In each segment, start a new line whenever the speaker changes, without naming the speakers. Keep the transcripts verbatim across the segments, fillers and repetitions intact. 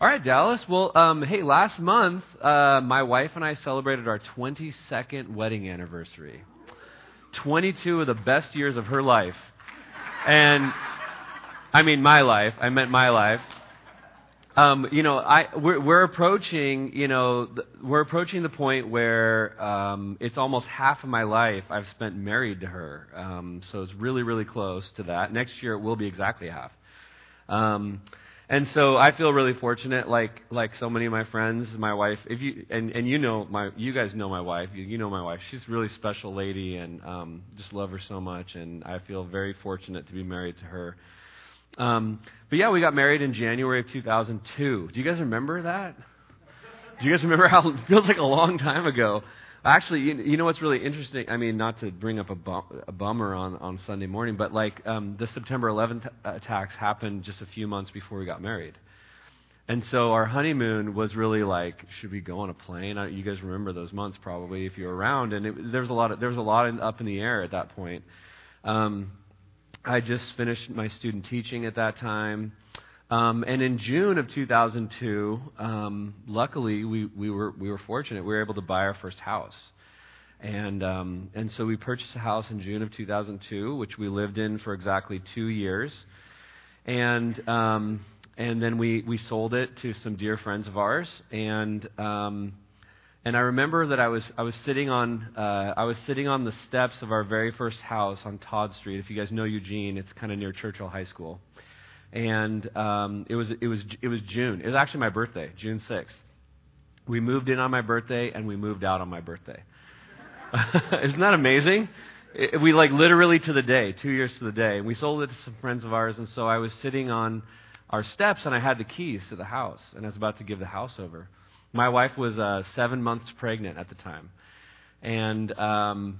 All right, Dallas. Well, um, hey, last month, uh, my wife and I celebrated our twenty-second wedding anniversary. twenty-two of the best years of her life. And, I mean, my life. I meant my life. Um, you know, I we're, we're approaching, you know, the, we're approaching the point where um, it's almost half of my life I've spent married to her. Um, so it's really, really close to that. Next year it will be exactly half. Um, and so I feel really fortunate, like like so many of my friends, my wife. If you and, and you know my, you guys know my wife. You, you know my wife. She's a really special lady, and um, just love her so much. And I feel very fortunate to be married to her. Um, but yeah, we got married in January of two thousand two. Do you guys remember that? Do you guys remember how it feels like a long time ago? Actually, you, you know what's really interesting? I mean, not to bring up a, bum, a bummer on, on Sunday morning, but like um, the September eleventh attacks happened just a few months before we got married. And so our honeymoon was really like, should we go on a plane? I, you guys remember those months probably if you were around, and it, there was a lot of, there was a lot in, up in the air at that point. Um, I just finished my student teaching at that time. Um, and in June of two thousand two, um, luckily we, we were we were fortunate. We were able to buy our first house, and um, and so we purchased a house in June of two thousand two, which we lived in for exactly two years, and um, and then we, we sold it to some dear friends of ours, and um, and I remember that I was I was sitting on uh, I was sitting on the steps of our very first house on Todd Street. If you guys know Eugene, it's kind of near Churchill High School. And um, it was it was it was June. It was actually my birthday, June sixth. We moved in on my birthday, and we moved out on my birthday. Isn't that amazing? It, we like literally to the day, two years to the day. And we sold it to some friends of ours, and so I was sitting on our steps, and I had the keys to the house, and I was about to give the house over. My wife was uh, seven months pregnant at the time, and um,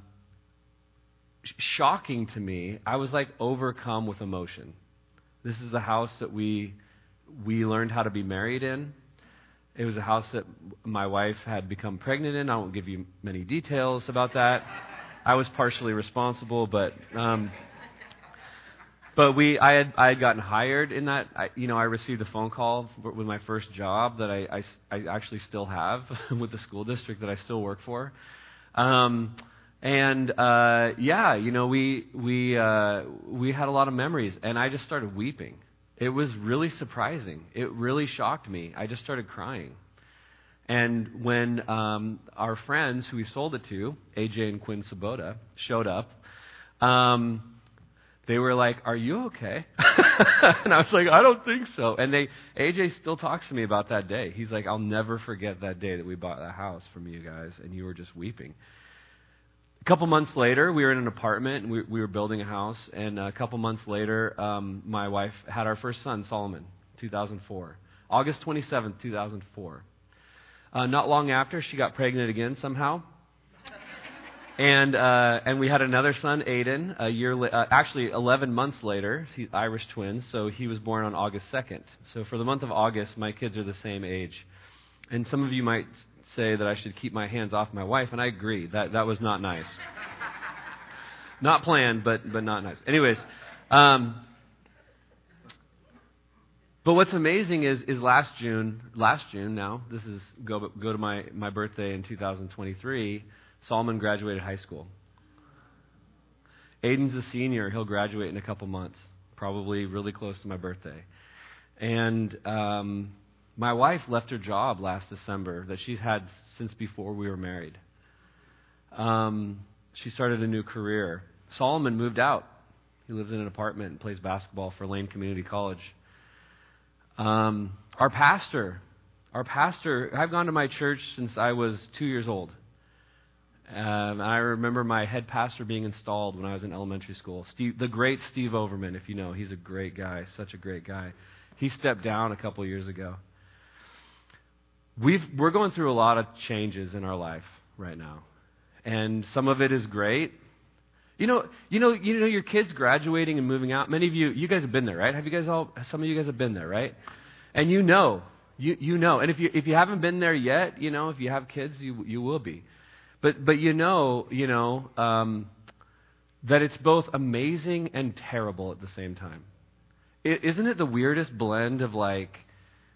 sh- shocking to me, I was like overcome with emotion. This is the house that we we learned how to be married in. It was a house that my wife had become pregnant in. I won't give you many details about that. I was partially responsible, but um, but we I had I had gotten hired in that. I, you know, I received a phone call with my first job that I I, I actually still have with the school district that I still work for. Um, And, uh, yeah, you know, we, we, uh, we had a lot of memories, and I just started weeping. It was really surprising. It really shocked me. I just started crying. And when, um, our friends who we sold it to, A J and Quinn Sabota, showed up, um, they were like, "Are you okay?" And I was like, "I don't think so." And they, A J still talks to me about that day. He's like, "I'll never forget that day that we bought that house from you guys, and you were just weeping." A couple months later, we were in an apartment, and we, we were building a house, and a couple months later, um, my wife had our first son, Solomon, two thousand four. August twenty-seventh, two thousand four. Uh, not long after, she got pregnant again somehow, and uh, and we had another son, Aiden, a year la- uh, actually eleven months later. He's Irish twins, so he was born on August second. So for the month of August, my kids are the same age. And some of you might say that I should keep my hands off my wife, and I agree. That that was not nice. Not planned, but but not nice. Anyways, um, but what's amazing is is last June, last June now, this is go go to my, my birthday in two thousand twenty-three, Solomon graduated high school. Aiden's a senior. He'll graduate in a couple months, probably really close to my birthday. And um my wife left her job last December that she's had since before we were married. Um, she started a new career. Solomon moved out. He lives in an apartment and plays basketball for Lane Community College. Um, our pastor, our pastor, I've gone to my church since I was two years old. Um, I remember my head pastor being installed when I was in elementary school. Steve, the great Steve Overman, if you know, he's a great guy, such a great guy. He stepped down a couple years ago. We've, we're going through a lot of changes in our life right now, and some of it is great. You know, you know, you know, your kids graduating and moving out. Many of you, you guys have been there, right? Have you guys all? Some of you guys have been there, right? And you know, you you know. And if you if you haven't been there yet, you know, if you have kids, you you will be. But but you know, you know um, that it's both amazing and terrible at the same time. It, isn't it the weirdest blend of like?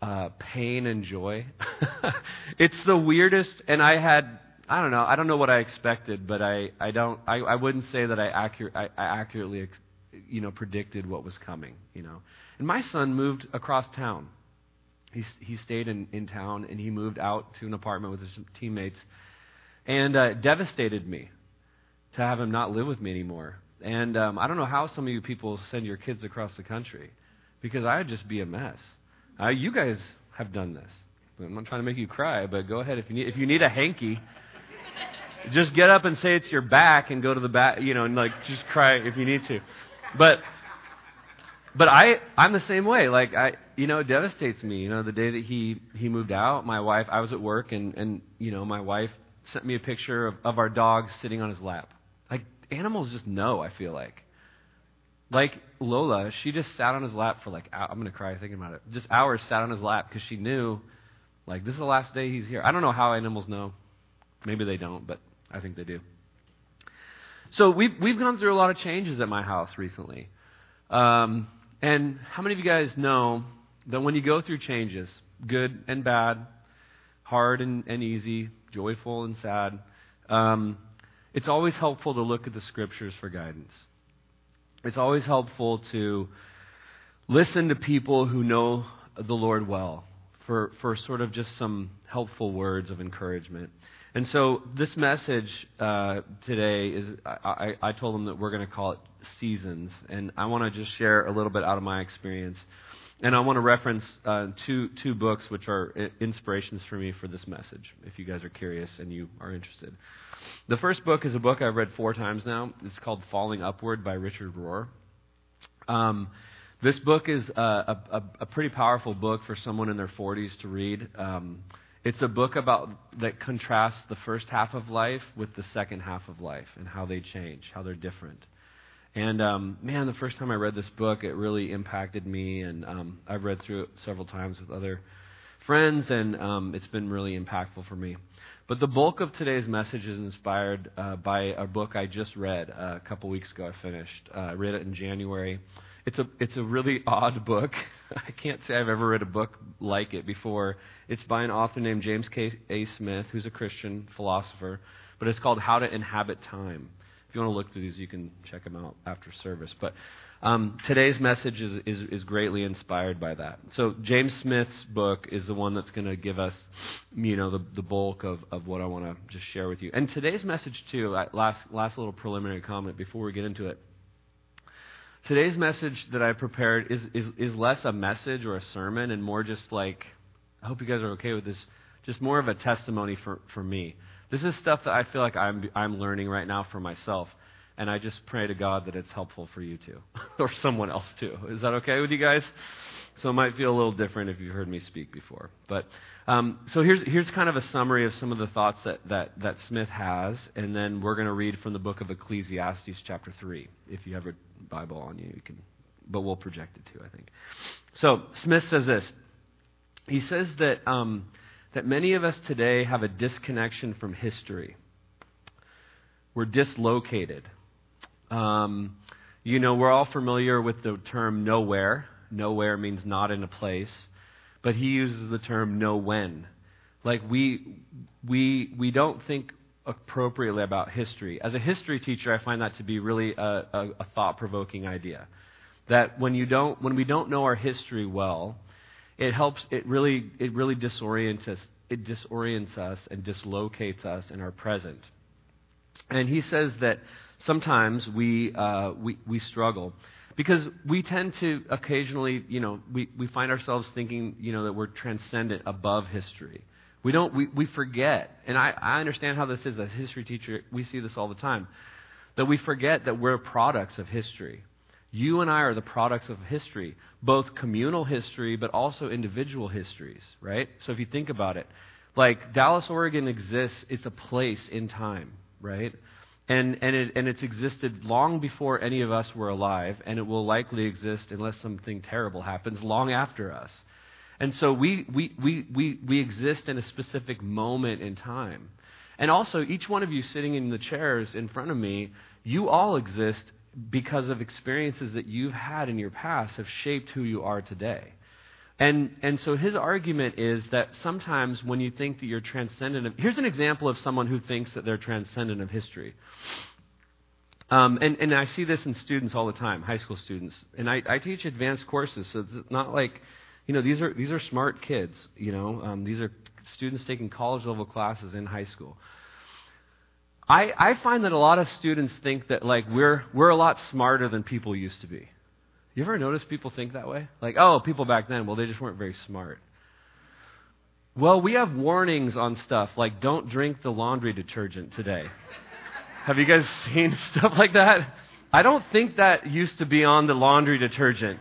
uh, pain and joy. It's the weirdest, and I had, I don't know, I don't know what I expected, but I, I don't, I, I wouldn't say that I, accurate, I, I accurately, you know, predicted what was coming, you know. And my son moved across town. He, he stayed in, in town, and he moved out to an apartment with his teammates, and uh, devastated me to have him not live with me anymore. And um, I don't know how some of you people send your kids across the country, because I would just be a mess. Uh, you guys have done this. I'm not trying to make you cry, but go ahead. If you need, if you need a hanky, just get up and say it's your back and go to the back, you know, and like just cry if you need to. But but I I'm the same way. Like I you know, it devastates me. You know, the day that he he moved out, my wife, I was at work, and and you know, my wife sent me a picture of, of our dog sitting on his lap. Like animals just know, I feel like. Like Lola, she just sat on his lap for like, I'm going to cry thinking about it. Just hours sat on his lap because she knew, like, this is the last day he's here. I don't know how animals know. Maybe they don't, but I think they do. So we've, we've gone through a lot of changes at my house recently. Um, and how many of you guys know that when you go through changes, good and bad, hard and, and easy, joyful and sad, um, it's always helpful to look at the Scriptures for guidance. It's always helpful to listen to people who know the Lord well for, for sort of just some helpful words of encouragement. And so this message uh, today is, I, I, I told them that we're going to call it Seasons. And I want to just share a little bit out of my experience. And I want to reference uh, two, two books which are inspirations for me for this message, if you guys are curious and you are interested. The first book is a book I've read four times now. It's called Falling Upward by Richard Rohr. Um, this book is a, a, a pretty powerful book for someone in their forties to read. Um, it's a book about that contrasts the first half of life with the second half of life and how they change, how they're different. And um, man, the first time I read this book, it really impacted me, and um, I've read through it several times with other friends, and um, it's been really impactful for me. But the bulk of today's message is inspired uh, by a book I just read uh, a couple weeks ago. I finished. Uh, I read it in January. It's a it's a really odd book. I can't say I've ever read a book like it before. It's by an author named James K. A. Smith, who's a Christian philosopher. But it's called How to Inhabit Time. If you want to look through these, you can check them out after service. But um, today's message is, is is greatly inspired by that. So James Smith's book is the one that's going to give us, you know, the, the bulk of, of what I want to just share with you. And today's message too. Last last little preliminary comment before we get into it. Today's message that I prepared is is is less a message or a sermon and more just like, I hope you guys are okay with this. Just more of a testimony for, for me. This is stuff that I feel like I'm I'm learning right now for myself. And I just pray to God that it's helpful for you too, or someone else too. Is that okay with you guys? So it might feel a little different if you've heard me speak before. But um, so here's here's kind of a summary of some of the thoughts that, that, that Smith has, and then we're going to read from the book of Ecclesiastes chapter three. If you have a Bible on you, you can, but we'll project it too, I think. So Smith says this. He says that um, that many of us today have a disconnection from history. We're dislocated. Um, you know, we're all familiar with the term nowhere. Nowhere means not in a place. But he uses the term know when. Like we we we don't think appropriately about history. As a history teacher, I find that to be really a, a, a thought-provoking idea. That when you don't when we don't know our history well, it helps it really it really disorients us it disorients us and dislocates us in our present. And he says that sometimes we uh, we we struggle because we tend to occasionally, you know, we, we find ourselves thinking, you know, that we're transcendent above history. We don't we, we forget, and I, I understand how this is. As a history teacher, we see this all the time, that we forget that we're products of history. You and I are the products of history, both communal history but also individual histories, right? So if you think about it, like Dallas, Oregon exists, it's a place in time. Right? And and it and it's existed long before any of us were alive, and it will likely exist unless something terrible happens long after us. And so we we we we, we exist in a specific moment in time. And also each one of you sitting in the chairs in front of me, you all exist because of experiences that you've had in your past have shaped who you are today. And and so his argument is that sometimes when you think that you're transcendent of... Here's an example of someone who thinks that they're transcendent of history. Um, and, and I see this in students all the time, high school students. And I, I teach advanced courses, so it's not like, you know, these are these are smart kids, you know. Um, these are students taking college-level classes in high school. I, I find that a lot of students think that, like, we're we're a lot smarter than people used to be. You ever notice people think that way? Like, oh, people back then, well, they just weren't very smart. Well, we have warnings on stuff like don't drink the laundry detergent today. Have you guys seen stuff like that? I don't think that used to be on the laundry detergent.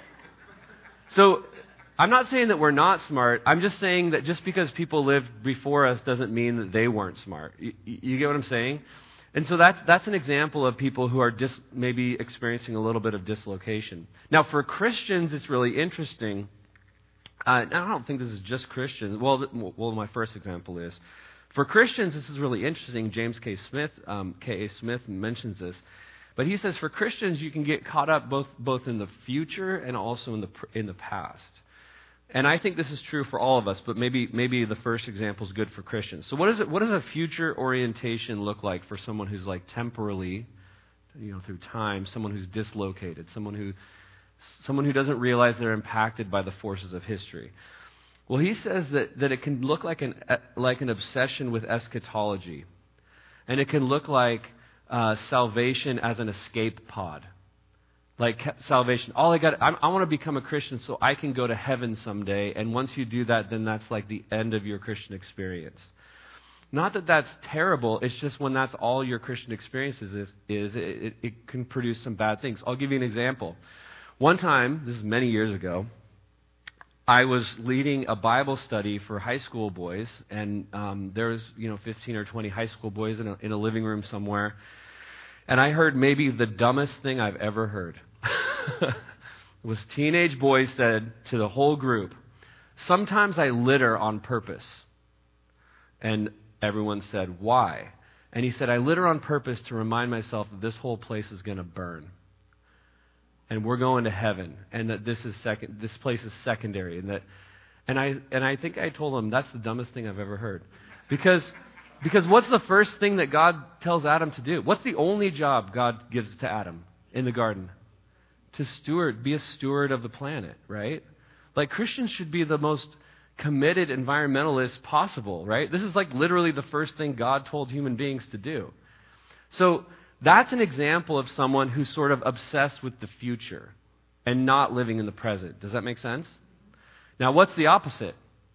So I'm not saying that we're not smart. I'm just saying that just because people lived before us doesn't mean that they weren't smart. You, you get what I'm saying? And so that's that's an example of people who are just maybe experiencing a little bit of dislocation. Now, for Christians, it's really interesting. Uh, I don't think this is just Christians. Well, th- well, my first example is. For Christians, this is really interesting. James K. Smith, um, K A. Smith mentions this. But he says for Christians, you can get caught up both both in the future and also in the in the past. And I think this is true for all of us, but maybe maybe the first example is good for Christians. So what is it? What does a future orientation look like for someone who's like temporally, you know, through time, someone who's dislocated, someone who someone who doesn't realize they're impacted by the forces of history? Well, he says that, that it can look like an like an obsession with eschatology, and it can look like uh, salvation as an escape pod. Like salvation, all I got, I, I want to become a Christian so I can go to heaven someday. And once you do that, then that's like the end of your Christian experience. Not that that's terrible. It's just when that's all your Christian experience is, is, is it, it can produce some bad things. I'll give you an example. One time, this is many years ago, I was leading a Bible study for high school boys, and um, there was, you know, fifteen or twenty high school boys in a, in a living room somewhere, and I heard maybe the dumbest thing I've ever heard. It was teenage boys said to the whole group, "Sometimes I litter on purpose." And everyone said, "Why?" And he said, "I litter on purpose to remind myself that this whole place is going to burn. And we're going to heaven, and that this is second. This place is secondary." And that, and I and I think I told him that's the dumbest thing I've ever heard, because because what's the first thing that God tells Adam to do? What's the only job God gives to Adam in the garden? To steward, be a steward of the planet, right? Like Christians should be the most committed environmentalists possible, right? This is like literally the first thing God told human beings to do. So that's an example of someone who's sort of obsessed with the future and not living in the present. Does that make sense? Now, what's the opposite?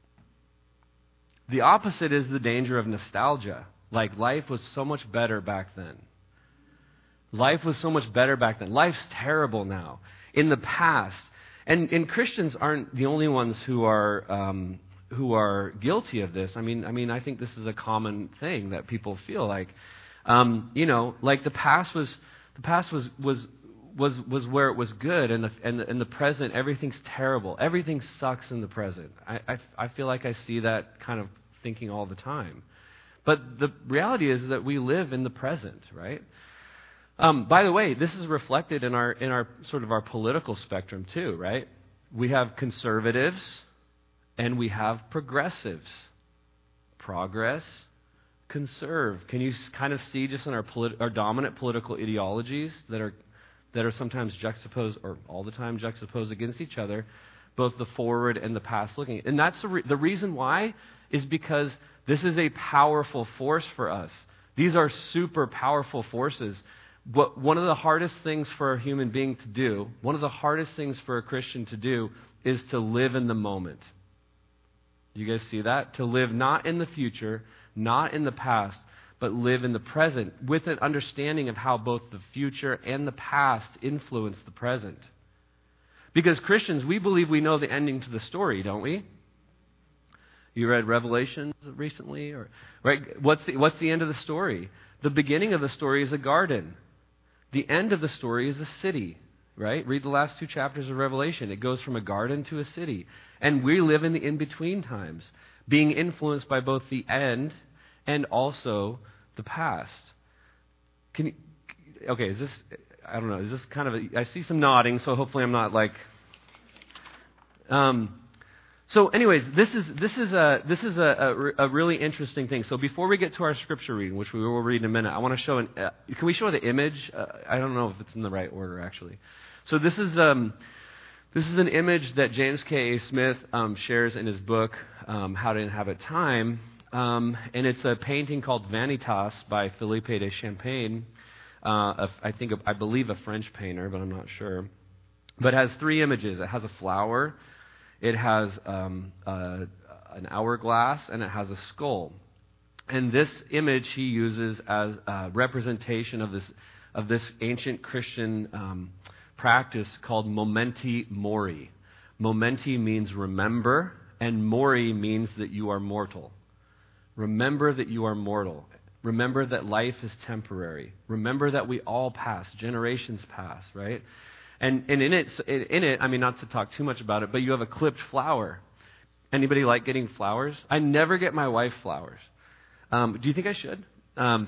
The opposite is the danger of nostalgia. Like, life was so much better back then. Life was so much better back then. Life's terrible now. In the past, and, and Christians aren't the only ones who are um, who are guilty of this. I mean, I mean, I think this is a common thing that people feel like. Um, you know, like the past was, the past was was was was where it was good, and the and the, in the present everything's terrible. Everything sucks in the present. I, I I feel like I see that kind of thinking all the time. But the reality is that we live in the present, right? Um, by the way, this is reflected in our in our sort of our political spectrum too, right? We have conservatives and we have progressives. Progress, conserve. Can you kind of see just in our polit- our dominant political ideologies that are that are sometimes juxtaposed, or all the time juxtaposed against each other, both the forward and the past looking. And that's the, re- the reason why is because this is a powerful force for us. These are super powerful forces. What, one of the hardest things for a human being to do, one of the hardest things for a Christian to do, is to live in the moment. Do you guys see that? To live not in the future, not in the past, but live in the present with an understanding of how both the future and the past influence the present. Because Christians, we believe we know the ending to the story, don't we? You read Revelation recently, or right? What's the, what's the end of the story? The beginning of the story is a garden. The end of the story is a city, right? Read the last two chapters of Revelation. It goes from a garden to a city. And we live in the in-between times, being influenced by both the end and also the past. Can you, okay, is this, I don't know, is this kind of a, I see some nodding, so hopefully I'm not like, um, So anyways, this is this is a this is a, a, a really interesting thing. So before we get to our scripture reading, which we will read in a minute, I want to show an uh, can we show the image? Uh, I don't know if it's in the right order actually. So this is um this is an image that James K A. Smith um, shares in his book um, How to Inhabit Time, um, and it's a painting called Vanitas by Philippe de Champagne. Uh, a, I think a, I believe a French painter, but I'm not sure. But it has three images. It has a flower. It has um, uh, an hourglass, and it has a skull. And this image he uses as a representation of this of this ancient Christian um, practice called momenti mori. Momenti means remember, and mori means that you are mortal. Remember that you are mortal. Remember that life is temporary. Remember that we all pass, generations pass, right? And, and in it, in it, I mean, not to talk too much about it, but you have a clipped flower. Anybody like getting flowers? I never get my wife flowers. Um, do you think I should? Um,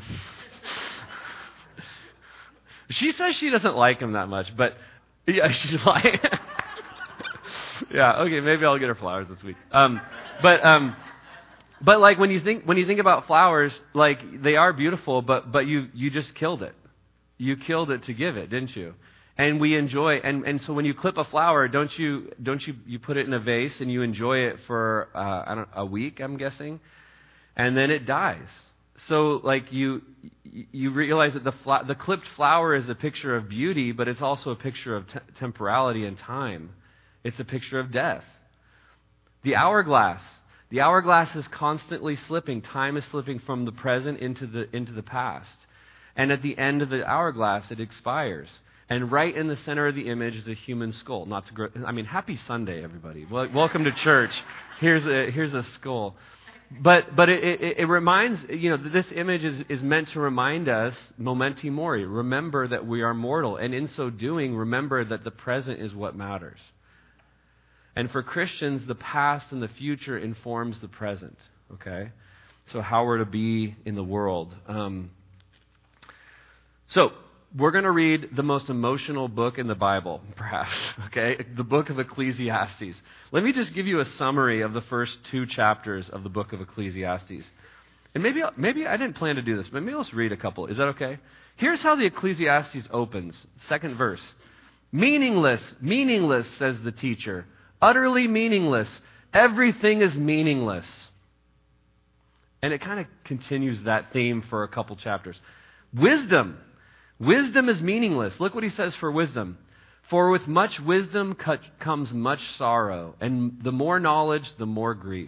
she says she doesn't like them that much, but yeah, she's like, yeah, okay, maybe I'll get her flowers this week. Um, but um, but like when you think when you think about flowers, like they are beautiful, but but you you just killed it. You killed it to give it, didn't you? And we enjoy, and, and so when you clip a flower, don't you don't you you put it in a vase and you enjoy it for uh, I don't a week, I'm guessing, and then it dies. So like you you realize that the fla- the clipped flower is a picture of beauty, but it's also a picture of te- temporality and time. It's a picture of death. The hourglass, the hourglass is constantly slipping. Time is slipping from the present into the into the past, and at the end of the hourglass, it expires. And right in the center of the image is a human skull. Not to grow, I mean, happy Sunday, everybody. Well, welcome to church. Here's a here's a skull. But but it, it, it reminds, you know, this image is, is meant to remind us, momenti mori, remember that we are mortal. And in so doing, remember that the present is what matters. And for Christians, the past and the future informs the present. Okay? So how we're to be in the world. Um, so... We're going to read the most emotional book in the Bible, perhaps, okay? The book of Ecclesiastes. Let me just give you a summary of the first two chapters of the book of Ecclesiastes. And maybe maybe I didn't plan to do this, but maybe let's read a couple. Is that okay? Here's how the Ecclesiastes opens. Second verse. Meaningless, meaningless, says the teacher. Utterly meaningless. Everything is meaningless. And it kind of continues that theme for a couple chapters. Wisdom. Wisdom is meaningless. Look what he says for wisdom. For with much wisdom comes much sorrow, and the more knowledge, the more grief.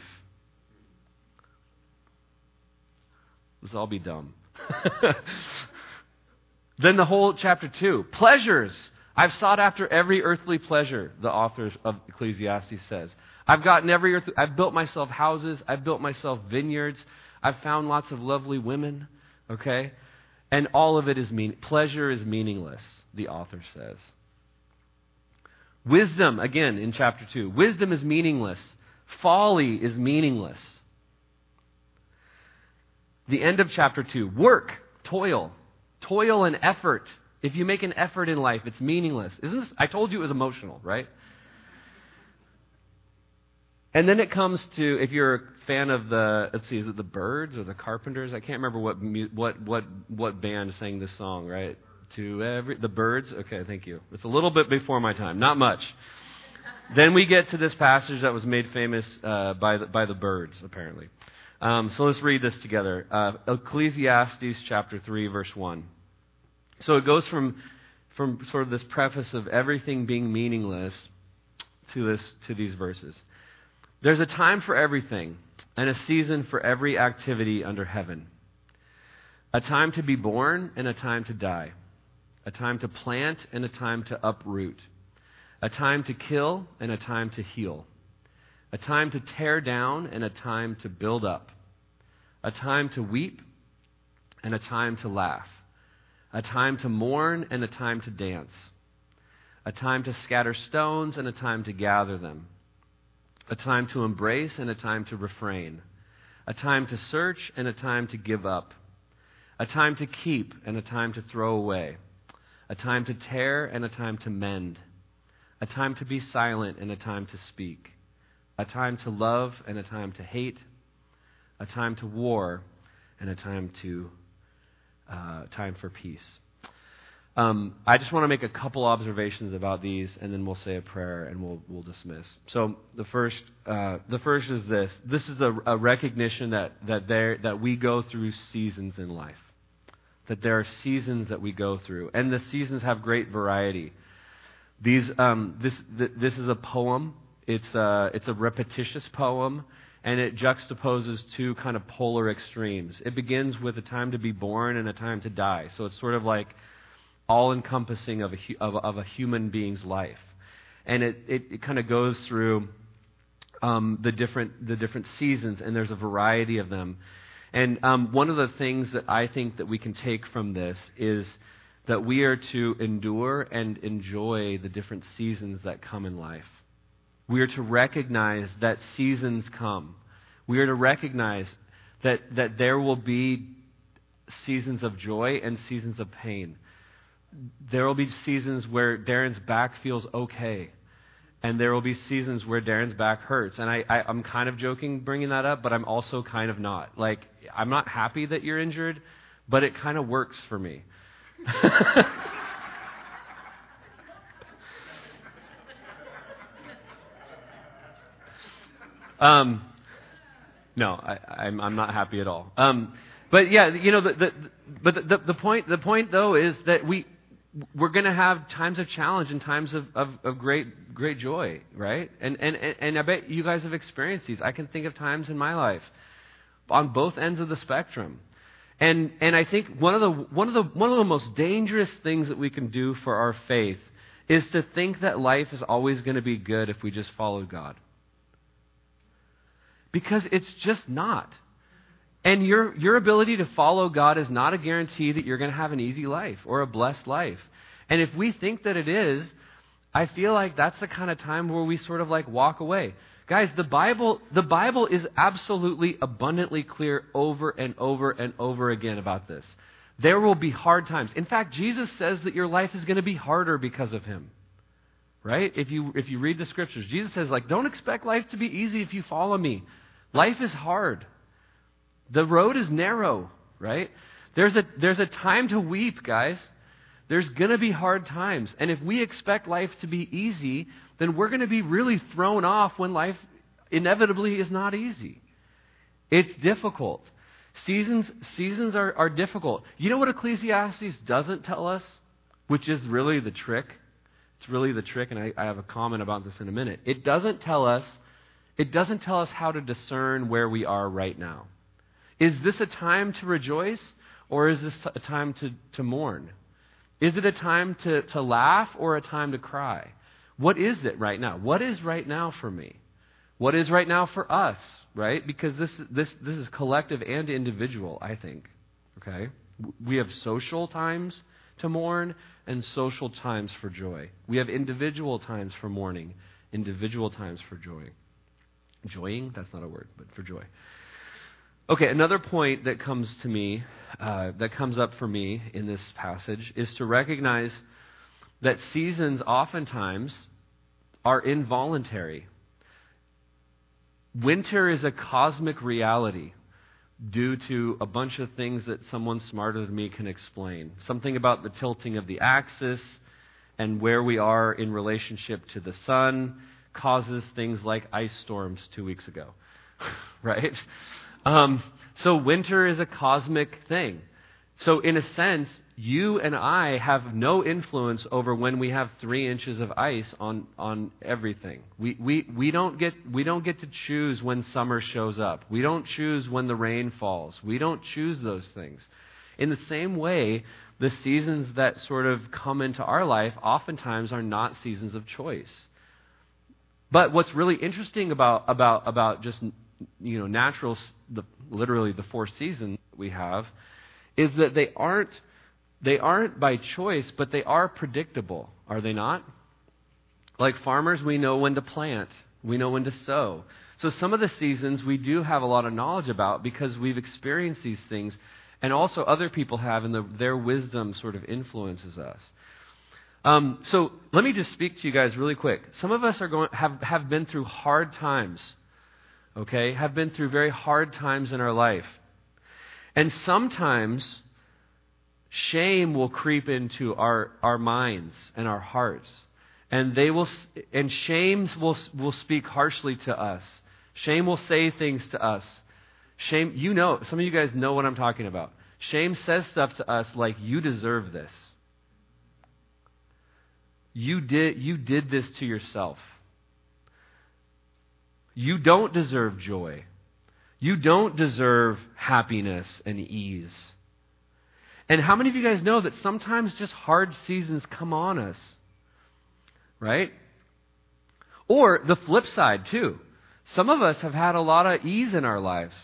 Let's all be dumb. Then the whole chapter two. Pleasures. I've sought after every earthly pleasure, the author of Ecclesiastes says. I've gotten every earthly, I've built myself houses. I've built myself vineyards. I've found lots of lovely women. Okay? And all of it is mean. Pleasure is meaningless, the author says. Wisdom, again, in chapter two. Wisdom is meaningless. Folly is meaningless. The end of chapter two. Work, toil. Toil and effort. If you make an effort in life, it's meaningless. Isn't this? I told you it was emotional, right? And then it comes to, if you're a fan of the, let's see, is it the Byrds or the Carpenters? I can't remember what what what what band sang this song, right? To every the Byrds. Okay, thank you. It's a little bit before my time, not much. Then we get to this passage that was made famous uh, by the, by the Byrds, apparently. Um, so let's read this together. Uh, Ecclesiastes chapter three, verse one. So it goes from from sort of this preface of everything being meaningless to this to these verses. There's a time for everything, and a season for every activity under heaven. A time to be born and a time to die. A time to plant and a time to uproot. A time to kill and a time to heal. A time to tear down and a time to build up. A time to weep and a time to laugh. A time to mourn and a time to dance. A time to scatter stones and a time to gather them. A time to embrace and a time to refrain. A time to search and a time to give up. A time to keep and a time to throw away. A time to tear and a time to mend. A time to be silent and a time to speak. a time to love and a time to hate, a time to war and a time to uh, time for peace. Um, I just want to make a couple observations about these, and then we'll say a prayer and we'll we'll dismiss. So the first uh, the first is this: this is a, a recognition that that there that we go through seasons in life, that there are seasons that we go through, and the seasons have great variety. These um, this th- this is a poem. It's a it's a repetitious poem, and it juxtaposes two kind of polar extremes. It begins with a time to be born and a time to die. So it's sort of like all-encompassing of a, of, of a human being's life. And it, it, it kind of goes through um, the different the different seasons, and there's a variety of them. And um, one of the things that I think that we can take from this is that we are to endure and enjoy the different seasons that come in life. We are to recognize that seasons come. We are to recognize that, that there will be seasons of joy and seasons of pain. There will be seasons where Darren's back feels okay, and there will be seasons where Darren's back hurts. And I, I, I'm kind of joking bringing that up, but I'm also kind of not. Like, I'm not happy that you're injured, but it kind of works for me. um, no, I, I'm, I'm not happy at all. Um, but yeah, you know, the, the, but the, the point, the point though is that we. We're going to have times of challenge and times of, of, of great great joy, right? And, and and I bet you guys have experienced these. I can think of times in my life on both ends of the spectrum. And and I think one of the one of the one of the most dangerous things that we can do for our faith is to think that life is always going to be good if we just follow God. Because it's just not. And your your ability to follow God is not a guarantee that you're going to have an easy life or a blessed life. And if we think that it is, I feel like that's the kind of time where we sort of like walk away. Guys, the Bible the Bible is absolutely abundantly clear over and over and over again about this. There will be hard times. In fact, Jesus says that your life is going to be harder because of him. Right? If you if you read the scriptures, Jesus says, like, don't expect life to be easy if you follow me. Life is hard. The road is narrow, right? There's a there's a time to weep, guys. There's going to be hard times. And if we expect life to be easy, then we're going to be really thrown off when life inevitably is not easy. It's difficult. Seasons seasons are, are difficult. You know what Ecclesiastes doesn't tell us? Which is really the trick. It's really the trick, and I, I have a comment about this in a minute. It doesn't tell us, it doesn't tell us how to discern where we are right now. Is this a time to rejoice, or is this a time to, to mourn? Is it a time to, to laugh or a time to cry? What is it right now? What is right now for me? What is right now for us, right? Because this this this is collective and individual, I think. Okay? We have social times to mourn and social times for joy. We have individual times for mourning, individual times for joy. Joying? That's not a word, but for joy. Okay, another point that comes to me, uh, that comes up for me in this passage is to recognize that seasons oftentimes are involuntary. Winter is a cosmic reality due to a bunch of things that someone smarter than me can explain. Something about the tilting of the axis and where we are in relationship to the sun causes things like ice storms two weeks ago, right? Um, so winter is a cosmic thing. So in a sense, you and I have no influence over when we have three inches of ice on, on everything. We, we, we don't get, we don't get to choose when summer shows up. We don't choose when the rain falls. We don't choose those things. In the same way, the seasons that sort of come into our life oftentimes are not seasons of choice. But what's really interesting about, about, about just, you know, natural, the, literally the four seasons we have, is that they aren't they aren't by choice, but they are predictable, are they not? Like farmers, we know when to plant, we know when to sow. So some of the seasons we do have a lot of knowledge about because we've experienced these things, and also other people have, and the, their wisdom sort of influences us. Um, so let me just speak to you guys really quick. Some of us are going have, have been through hard times, okay? Have been through very hard times in our life. And sometimes shame will creep into our, our minds and our hearts. And they will and shame will will speak harshly to us. Shame will say things to us. Shame, you know, some of you guys know what I'm talking about. Shame says stuff to us like, you deserve this. You did, you did this to yourself. You don't deserve joy. You don't deserve happiness and ease. And how many of you guys know that sometimes just hard seasons come on us? Right? Or the flip side too. Some of us have had a lot of ease in our lives.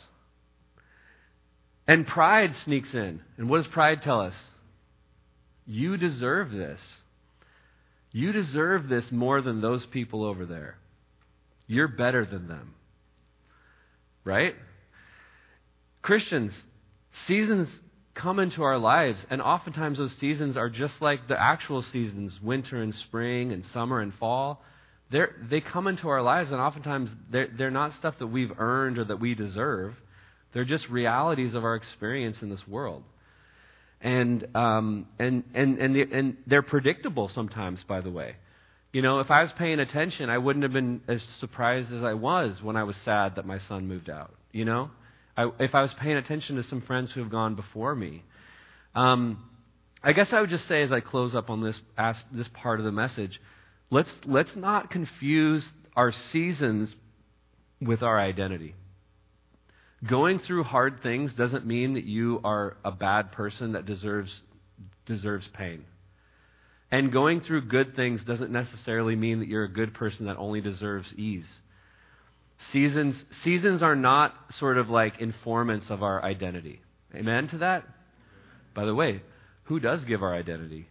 And pride sneaks in. And what does pride tell us? You deserve this. You deserve this more than those people over there. You're better than them. Right? Christians, seasons come into our lives, and oftentimes those seasons are just like the actual seasons, winter and spring and summer and fall. They're, they come into our lives, and oftentimes they're, they're not stuff that we've earned or that we deserve. They're just realities of our experience in this world. And um, and and and, the, and they're predictable sometimes, by the way. You know, if I was paying attention, I wouldn't have been as surprised as I was when I was sad that my son moved out. You know, I, if I was paying attention to some friends who have gone before me. Um, I guess I would just say, as I close up on this ask, this part of the message, let's let's not confuse our seasons with our identity. Going through hard things doesn't mean that you are a bad person that deserves deserves pain. And going through good things doesn't necessarily mean that you're a good person that only deserves ease. Seasons seasons are not sort of like informants of our identity. Amen to that? By the way, who does give our identity?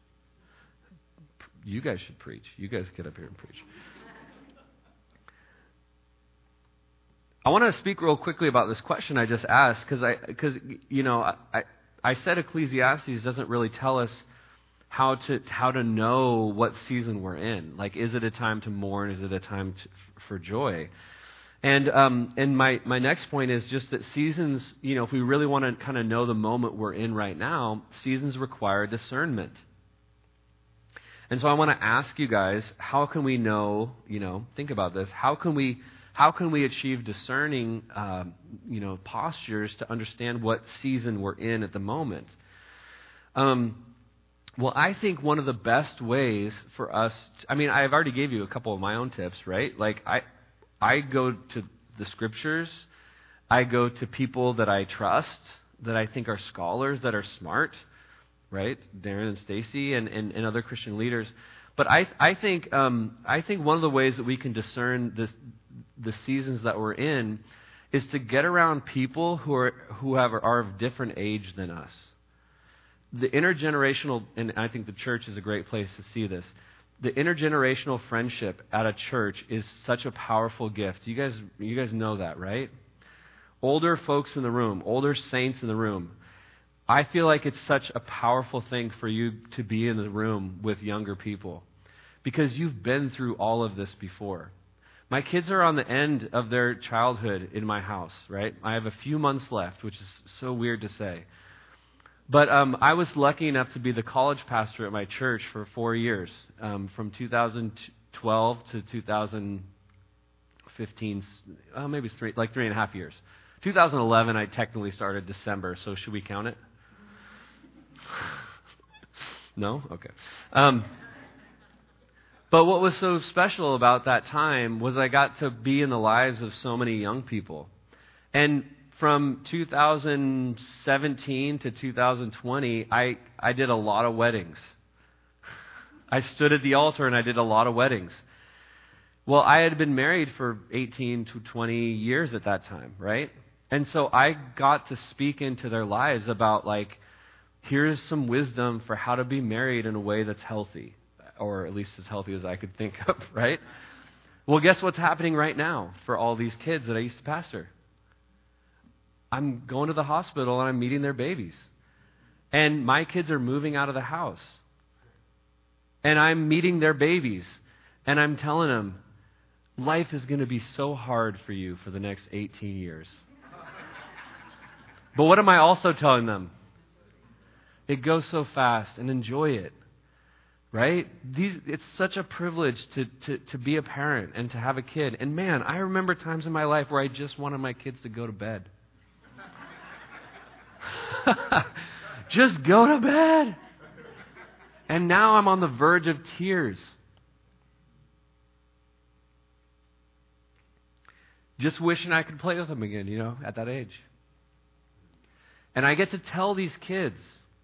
You guys should preach. You guys get up here and preach. I want to speak real quickly about this question I just asked, because I, because you know, I, I said Ecclesiastes doesn't really tell us how to how to know what season we're in. Like, is it a time to mourn? Is it a time to, for joy? And um, and my my next point is just that seasons, you know, if we really want to kind of know the moment we're in right now, seasons require discernment. And so I want to ask you guys, how can we know? You know, think about this. How can we How can we achieve discerning, uh, you know, postures to understand what season we're in at the moment? Um, well, I think one of the best ways for us, to, I mean, I've already gave you a couple of my own tips, right? Like, I, I go to the scriptures. I go to people that I trust, that I think are scholars, that are smart, right? Darren and Stacy and, and, and other Christian leaders. But I, I think, um, I think one of the ways that we can discern this, the seasons that we're in, is to get around people who are who have are of different age than us. The intergenerational, and I think the church is a great place to see this. The intergenerational friendship at a church is such a powerful gift. You guys, you guys know that, right? Older folks in the room, older saints in the room. I feel like it's such a powerful thing for you to be in the room with younger people, because you've been through all of this before. My kids are on the end of their childhood in my house, right? I have a few months left, which is so weird to say. But um, I was lucky enough to be the college pastor at my church for four years, um, from two thousand twelve to two thousand fifteen, uh, maybe three, like three and a half years. two thousand eleven, I technically started December, so should we count it? No? Okay. Um, but what was so special about that time was I got to be in the lives of so many young people. And from two thousand seventeen to two thousand twenty, I, I did a lot of weddings. I stood at the altar and I did a lot of weddings. Well, I had been married for eighteen to twenty years at that time, right? And so I got to speak into their lives about, like, here's some wisdom for how to be married in a way that's healthy, or at least as healthy as I could think of, right? Well, guess what's happening right now for all these kids that I used to pastor? I'm going to the hospital and I'm meeting their babies. And my kids are moving out of the house. And I'm meeting their babies. And I'm telling them, life is going to be so hard for you for the next eighteen years. But what am I also telling them? It goes so fast, and enjoy it. Right? These, it's such a privilege to, to, to be a parent and to have a kid. And man, I remember times in my life where I just wanted my kids to go to bed. Just go to bed. And now I'm on the verge of tears. Just wishing I could play with them again, you know, at that age. And I get to tell these kids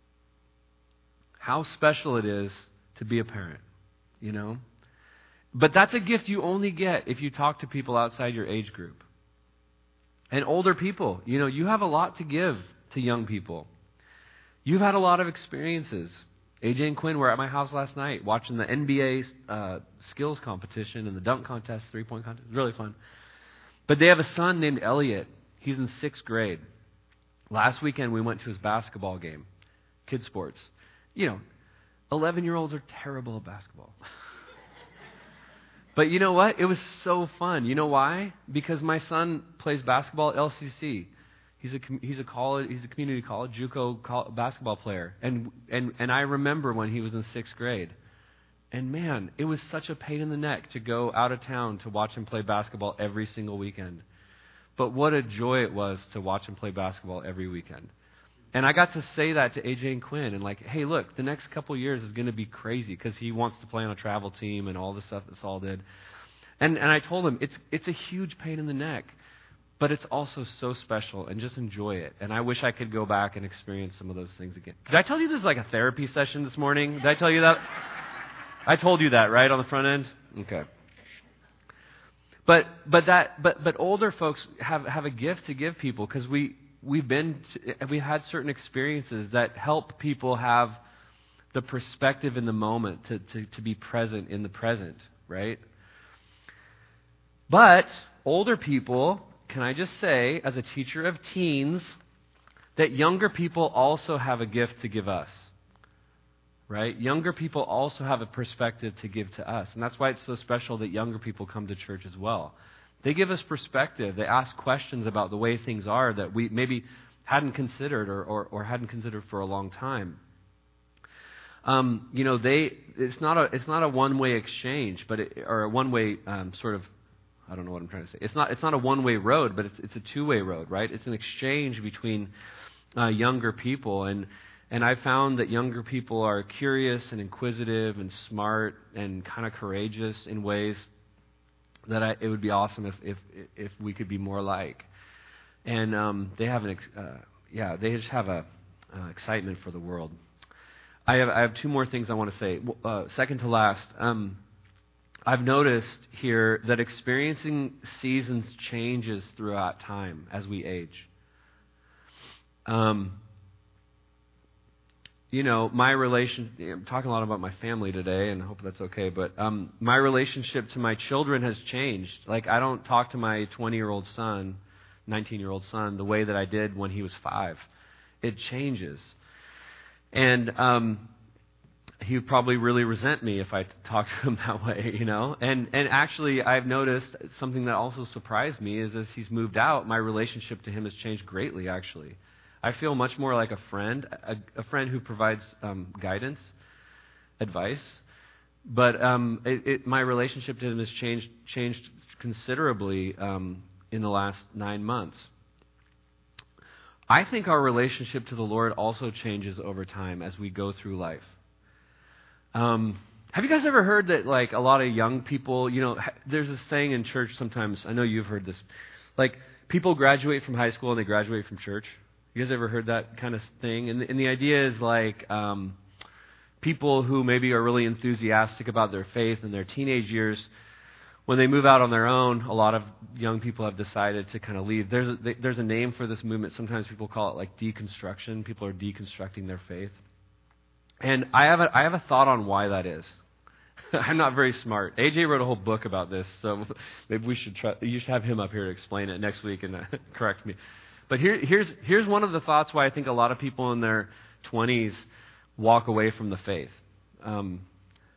how special it is to be a parent, you know. But that's a gift you only get if you talk to people outside your age group. And older people, you know, you have a lot to give to young people. You've had a lot of experiences. A J and Quinn were at my house last night watching the N B A uh, skills competition and the dunk contest, three-point contest. It was really fun. But they have a son named Elliot. He's in sixth grade. Last weekend we went to his basketball game, kid sports. You know, eleven-year-olds are terrible at basketball. But you know what? It was so fun. You know why? Because my son plays basketball at L C C. He's a he's a college he's a community college JUCO co- basketball player, and and and I remember when he was in sixth grade, and man, it was such a pain in the neck to go out of town to watch him play basketball every single weekend. But what a joy it was to watch him play basketball every weekend. And I got to say that to A J and Quinn, and like, hey, look, the next couple of years is going to be crazy because he wants to play on a travel team and all the stuff that Saul did. And and I told him it's it's a huge pain in the neck. But it's also so special, and just enjoy it. And I wish I could go back and experience some of those things again. Did I tell you this is like a therapy session this morning? Did I tell you that? I told you that, right, on the front end? Okay. But but that but but older folks have, have a gift to give people because we we've been to, we had certain experiences that help people have the perspective in the moment to, to, to be present in the present, right? But older people, can I just say, as a teacher of teens, that younger people also have a gift to give us, right? Younger people also have a perspective to give to us. And that's why it's so special that younger people come to church as well. They give us perspective. They ask questions about the way things are that we maybe hadn't considered or, or, or hadn't considered for a long time. Um, you know, they it's not a it's not a one-way exchange, but it, or a one-way um, sort of. I don't know what I'm trying to say. It's not it's not a one-way road, but it's it's a two-way road, right? It's an exchange between uh, younger people, and and I found that younger people are curious and inquisitive and smart and kind of courageous in ways that I, it would be awesome if if if we could be more like. And um, they have an ex, uh, yeah, they just have a uh, excitement for the world. I have I have two more things I want to say. Uh, second to last. Um, I've noticed here that experiencing seasons changes throughout time as we age. Um, you know, my relation, I'm talking a lot about my family today, and I hope that's okay, but um, my relationship to my children has changed. Like, I don't talk to my twenty-year-old son, nineteen-year-old son, the way that I did when he was five. It changes. And um he would probably really resent me if I talked to him that way, you know. And and actually, I've noticed something that also surprised me is as he's moved out, my relationship to him has changed greatly, actually. I feel much more like a friend, a, a friend who provides um, guidance, advice. But um, it, it, my relationship to him has changed changed considerably um, in the last nine months. I think our relationship to the Lord also changes over time as we go through life. Um, have you guys ever heard that, like, a lot of young people, you know, there's this saying in church sometimes, I know you've heard this, like, people graduate from high school and they graduate from church. You guys ever heard that kind of thing? And, and the idea is, like, um, people who maybe are really enthusiastic about their faith in their teenage years, when they move out on their own, a lot of young people have decided to kind of leave. There's a, there's a name for this movement. Sometimes people call it, like, deconstruction. People are deconstructing their faith. And I have a, I have a thought on why that is. I'm not very smart. A J wrote a whole book about this, so maybe we should try. You should have him up here to explain it next week and uh, correct me. But here, here's here's one of the thoughts why I think a lot of people in their twenties walk away from the faith. Um,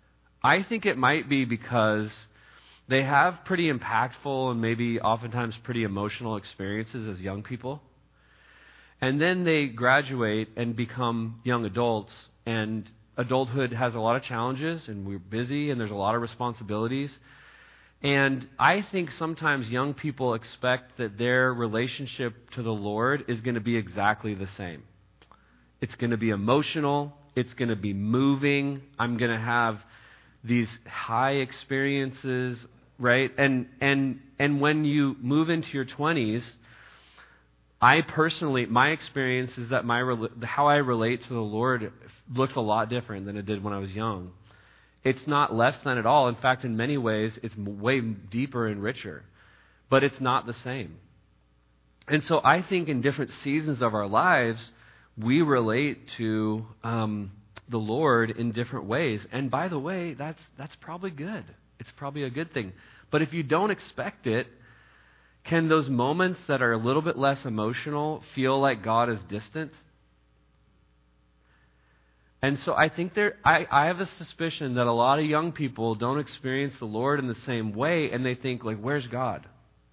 I think it might be because they have pretty impactful and maybe oftentimes pretty emotional experiences as young people. And then they graduate and become young adults, and adulthood has a lot of challenges, and we're busy, and there's a lot of responsibilities. And I think sometimes young people expect that their relationship to the Lord is going to be exactly the same. It's going to be emotional. It's going to be moving. I'm going to have these high experiences, right? And and and when you move into your twenties, I personally, my experience is that my how I relate to the Lord looks a lot different than it did when I was young. It's not less than at all. In fact, in many ways, it's way deeper and richer. But it's not the same. And so I think in different seasons of our lives, we relate to um, the Lord in different ways. And by the way, that's that's probably good. It's probably a good thing. But if you don't expect it, can those moments that are a little bit less emotional feel like God is distant? And so I think there, I, I have a suspicion that a lot of young people don't experience the Lord in the same way, and they think, like, where's God?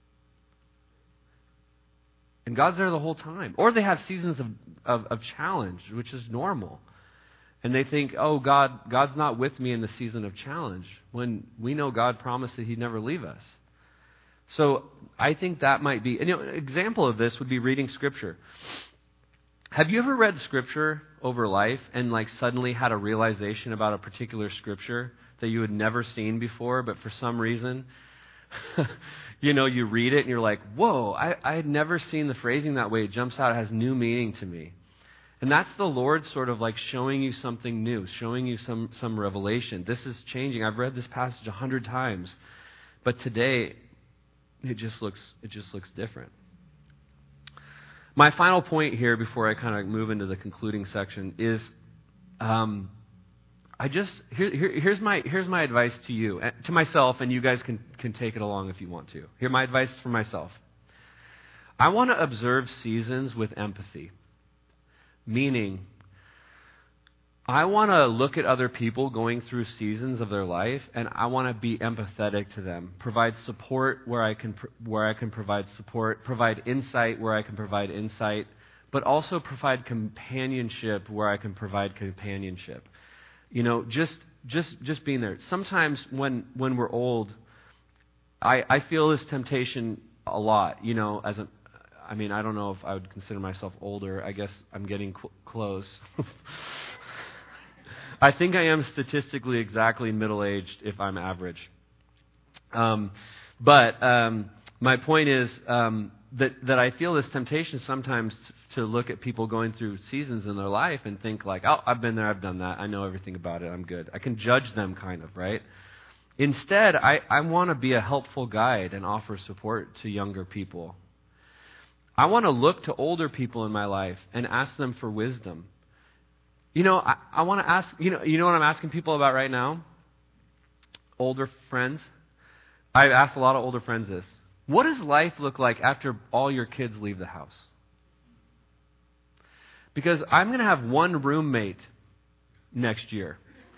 And God's there the whole time. Or they have seasons of, of, of challenge, which is normal. And they think, oh, God, God's not with me in the season of challenge, when we know God promised that He'd never leave us. So I think that might be, and you know, an example of this would be reading Scripture. Have you ever read Scripture over life and like suddenly had a realization about a particular Scripture that you had never seen before, but for some reason, you know, you read it and you're like, whoa, I, I had never seen the phrasing that way. It jumps out, it has new meaning to me. And that's the Lord sort of like showing you something new, showing you some, some revelation. This is changing. I've read this passage a hundred times, but today it just looks it just looks different. My final point here before I kind of move into the concluding section is um, I just here, here here's my here's my advice to you, to myself, and you guys can can take it along if you want to. Here's my advice for myself. I want to observe seasons with empathy. Meaning, I want to look at other people going through seasons of their life, and I want to be empathetic to them, provide support where I can where I can provide support, provide insight where I can provide insight, but also provide companionship where I can provide companionship. You know, just just just being there. Sometimes when when we're old, I I feel this temptation a lot. You know, as a I mean, I don't know if I would consider myself older. I guess I'm getting cl- close. I think I am statistically exactly middle-aged if I'm average. Um, but um, my point is um, that, that I feel this temptation sometimes t- to look at people going through seasons in their life and think like, oh, I've been there, I've done that, I know everything about it, I'm good. I can judge them kind of, right? Instead, I, I want to be a helpful guide and offer support to younger people. I want to look to older people in my life and ask them for wisdom. You know, I, I want to ask, you know, you know what I'm asking people about right now? Older friends. I've asked a lot of older friends this. What does life look like after all your kids leave the house? Because I'm going to have one roommate next year.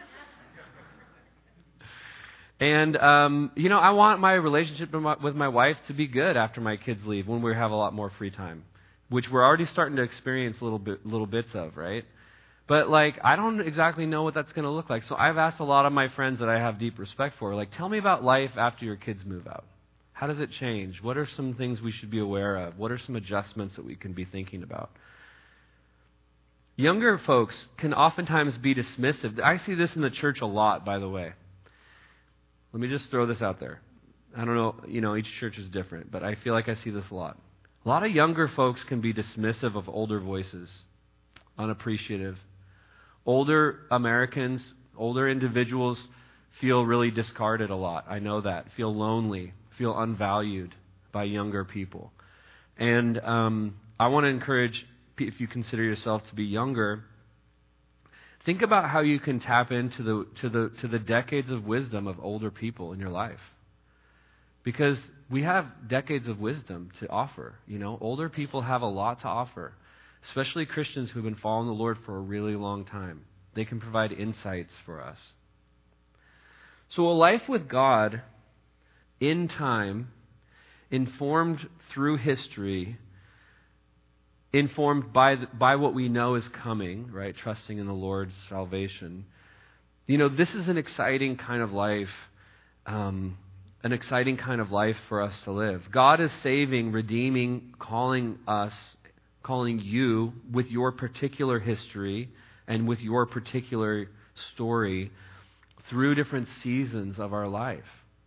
And, um, you know, I want my relationship with my wife to be good after my kids leave, when we have a lot more free time, which we're already starting to experience little bit, little bits of, right? But, like, I don't exactly know what that's going to look like. So I've asked a lot of my friends that I have deep respect for, like, tell me about life after your kids move out. How does it change? What are some things we should be aware of? What are some adjustments that we can be thinking about? Younger folks can oftentimes be dismissive. I see this in the church a lot, by the way. Let me just throw this out there. I don't know, you know, each church is different, but I feel like I see this a lot. A lot of younger folks can be dismissive of older voices, unappreciative. Older Americans, older individuals feel really discarded a lot. I know that. Feel lonely, feel unvalued by younger people. And um, I want to encourage, if you consider yourself to be younger, think about how you can tap into the to the to the decades of wisdom of older people in your life. Because we have decades of wisdom to offer. You know, older people have a lot to offer, especially Christians who've been following the Lord for a really long time. They can provide insights for us. So a life with God in time, informed through history, informed by the, by what we know is coming, right? Trusting in the Lord's salvation. You know, this is an exciting kind of life, um, an exciting kind of life for us to live. God is saving, redeeming, calling us, calling you with your particular history and with your particular story through different seasons of our life.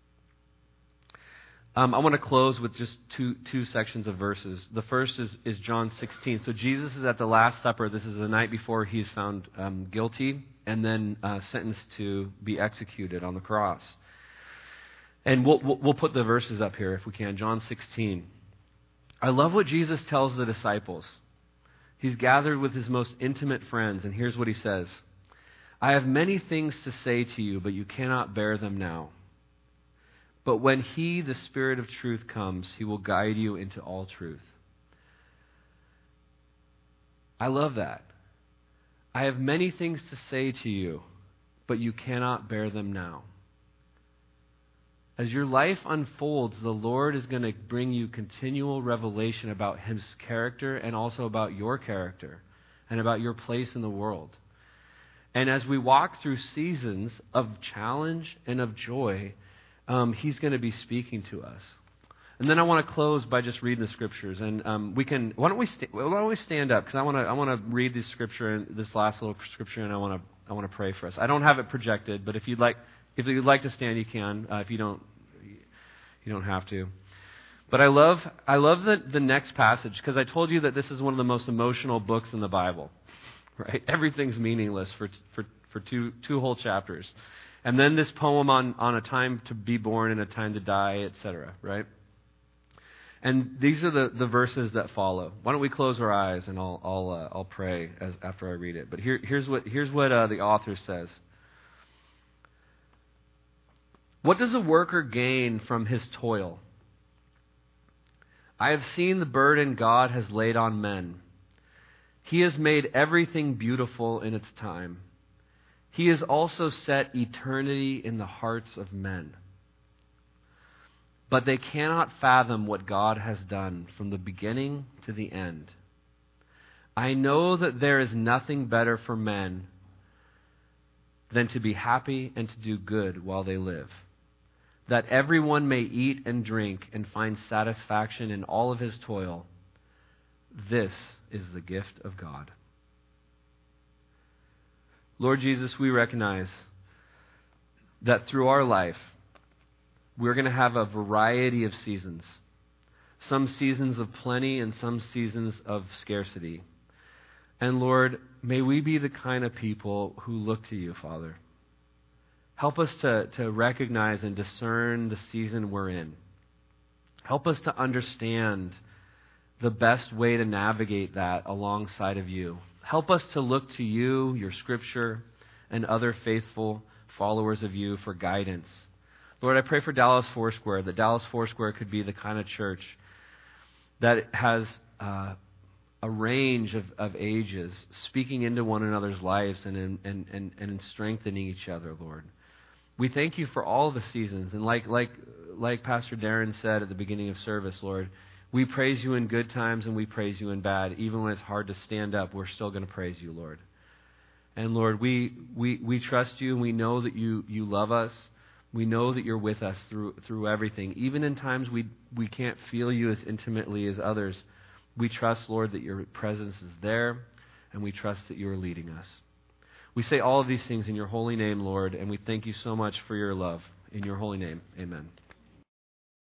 Um, I want to close with just two two sections of verses. The first is, is John sixteen. So Jesus is at the Last Supper. This is the night before he's found um, guilty and then uh, sentenced to be executed on the cross. And we'll, we'll we'll put the verses up here if we can. John sixteen. I love what Jesus tells the disciples. He's gathered with his most intimate friends, and here's what he says. I have many things to say to you, but you cannot bear them now. But when He, the Spirit of truth, comes, He will guide you into all truth. I love that. I have many things to say to you, but you cannot bear them now. As your life unfolds, the Lord is going to bring you continual revelation about His character and also about your character and about your place in the world. And as we walk through seasons of challenge and of joy, Um, he's going to be speaking to us. And then I want to close by just reading the scriptures. And um, we can. Why don't we? St- why don't we stand up? Because I want to. I want to read this scripture and this last little scripture, and I want to. I want to pray for us. I don't have it projected, but if you'd like, if you'd like to stand, you can. Uh, if you don't, you don't have to. But I love. I love the the next passage because I told you that this is one of the most emotional books in the Bible. Right? Everything's meaningless for for for two two whole chapters. And then this poem on, on a time to be born and a time to die, et cetera, right? And these are the, the verses that follow. Why don't we close our eyes and I'll I'll uh, I'll pray as after I read it. But here here's what here's what uh, the author says. What does a worker gain from his toil? I have seen the burden God has laid on men. He has made everything beautiful in its time. He has also set eternity in the hearts of men. But they cannot fathom what God has done from the beginning to the end. I know that there is nothing better for men than to be happy and to do good while they live, that everyone may eat and drink and find satisfaction in all of his toil. This is the gift of God. Lord Jesus, we recognize that through our life, we're going to have a variety of seasons. Some seasons of plenty and some seasons of scarcity. And Lord, may we be the kind of people who look to you, Father. Help us to, to recognize and discern the season we're in. Help us to understand the best way to navigate that alongside of you. Help us to look to you, your scripture, and other faithful followers of you for guidance. Lord, I pray for Dallas Foursquare, that Dallas Foursquare could be the kind of church that has uh, a range of, of ages, speaking into one another's lives and in, and, and, and in strengthening each other, Lord. We thank you for all the seasons. And like, like, like Pastor Darren said at the beginning of service, Lord, we praise you in good times and we praise you in bad. Even when it's hard to stand up, we're still going to praise you, Lord. And Lord, we we, we trust you and we know that you, you love us. We know that you're with us through through everything. Even in times we, we can't feel you as intimately as others, we trust, Lord, that your presence is there and we trust that you are leading us. We say all of these things in your holy name, Lord, and we thank you so much for your love. In your holy name, amen.